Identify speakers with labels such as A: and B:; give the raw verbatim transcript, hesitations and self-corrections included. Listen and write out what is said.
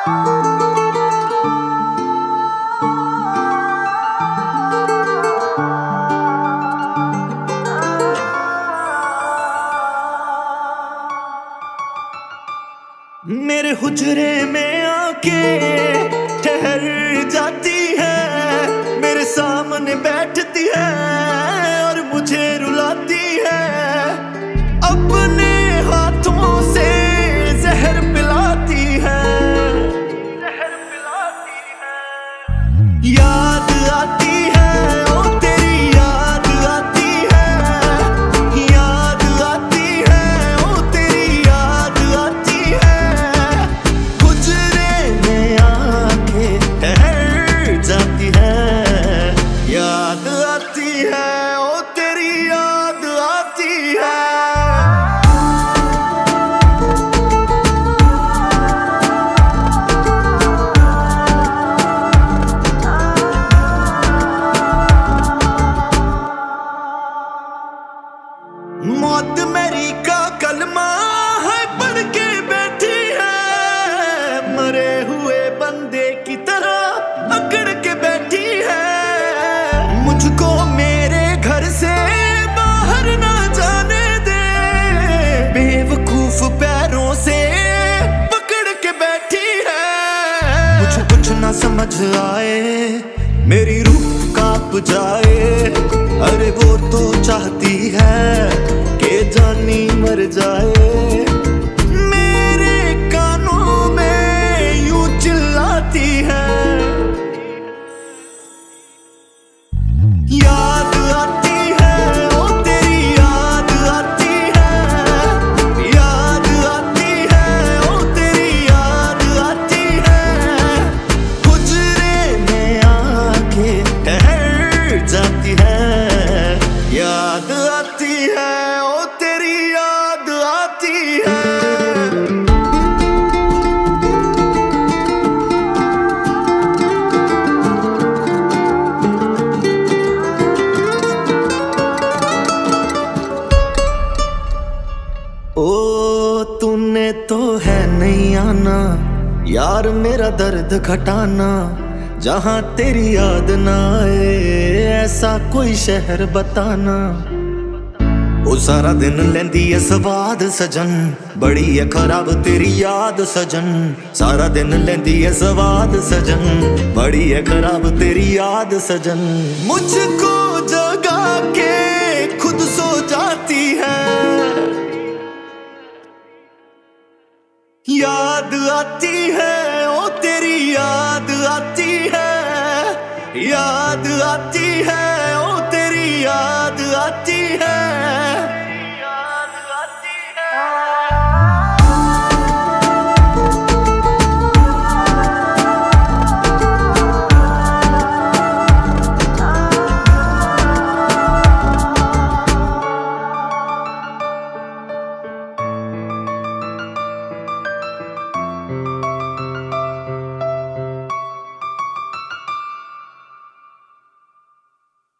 A: मेरे हुजरे में आके ठहर जाती है, मेरे सामने बैठती है और मुझे रुलाती है। अपने हाथों से जहर पिलाती है, जहर पिलाती है। याद आती है ओ तेरी याद आती है, याद आती है ओ तेरी याद आती है। हुजरे में आके ठहर जाती है, याद आती है ओ तेरी याद आती है। मौत मेरी का कलमा है पढ़ के बैठी है, मरे हुए बंदे की तरह अकड़ के बैठी है। मुझको मेरे घर से बाहर ना जाने दे, बेवकूफ पैरों से पकड़ के बैठी है। मुझे कुछ ना समझ आए, मेरी रूह कांप जाए। अरे वो तो चाहती है कि जानी मर जाए, मेरे कानों में यूं चिल्लाती है। याद आती है ओ तेरी याद आती है, याद आती है ओ तेरी याद आती है। हुजरे में आके ठहर जाती है, याद आती है ओ तेरी याद आती है। ओ तूने तो है नहीं आना यार मेरा दर्द घटाना, जहां तेरी याद ना आए ऐसा कोई शहर बताना। ओ सारा दिन लेंदी है स्वाद सजन, बड़ी है खराब तेरी याद सजन। सारा दिन लेंदी है स्वाद सजन, बड़ी है खराब तेरी याद सजन। मुझको जगा के खुद सो जाती है, याद आती है ओ तेरी याद आती है, याद आती है ओ तेरी याद आती